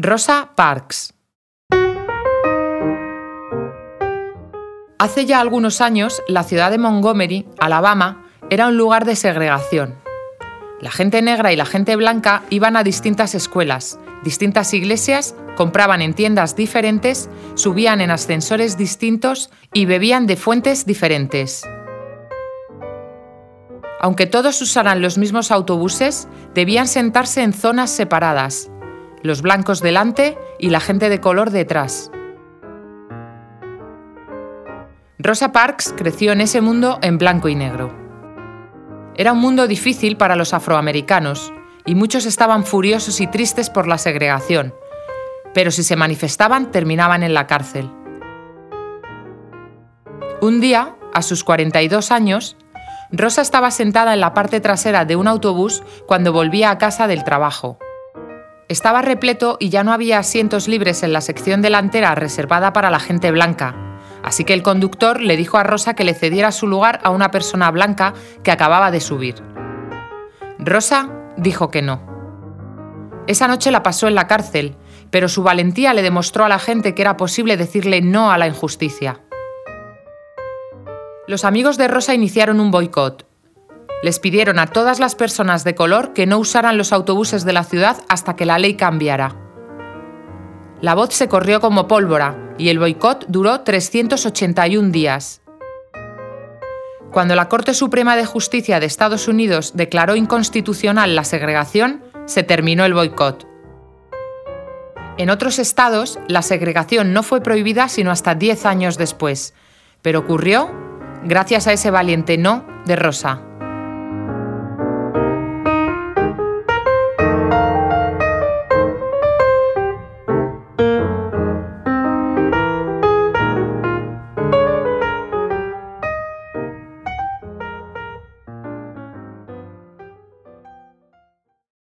Rosa Parks. Hace ya algunos años, la ciudad de Montgomery, Alabama, era un lugar de segregación. La gente negra y la gente blanca iban a distintas escuelas, distintas iglesias, compraban en tiendas diferentes, subían en ascensores distintos y bebían de fuentes diferentes. Aunque todos usaran los mismos autobuses, debían sentarse en zonas separadas, los blancos delante y la gente de color detrás. Rosa Parks creció en ese mundo en blanco y negro. Era un mundo difícil para los afroamericanos y muchos estaban furiosos y tristes por la segregación, pero si se manifestaban terminaban en la cárcel. Un día, a sus 42 años, Rosa estaba sentada en la parte trasera de un autobús cuando volvía a casa del trabajo. Estaba repleto y ya no había asientos libres en la sección delantera reservada para la gente blanca. Así que el conductor le dijo a Rosa que le cediera su lugar a una persona blanca que acababa de subir. Rosa dijo que no. Esa noche la pasó en la cárcel, pero su valentía le demostró a la gente que era posible decirle no a la injusticia. Los amigos de Rosa iniciaron un boicot. Les pidieron a todas las personas de color que no usaran los autobuses de la ciudad hasta que la ley cambiara. La voz se corrió como pólvora y el boicot duró 381 días. Cuando la Corte Suprema de Justicia de Estados Unidos declaró inconstitucional la segregación, se terminó el boicot. En otros estados, la segregación no fue prohibida sino hasta 10 años después, pero ocurrió gracias a ese valiente no de Rosa.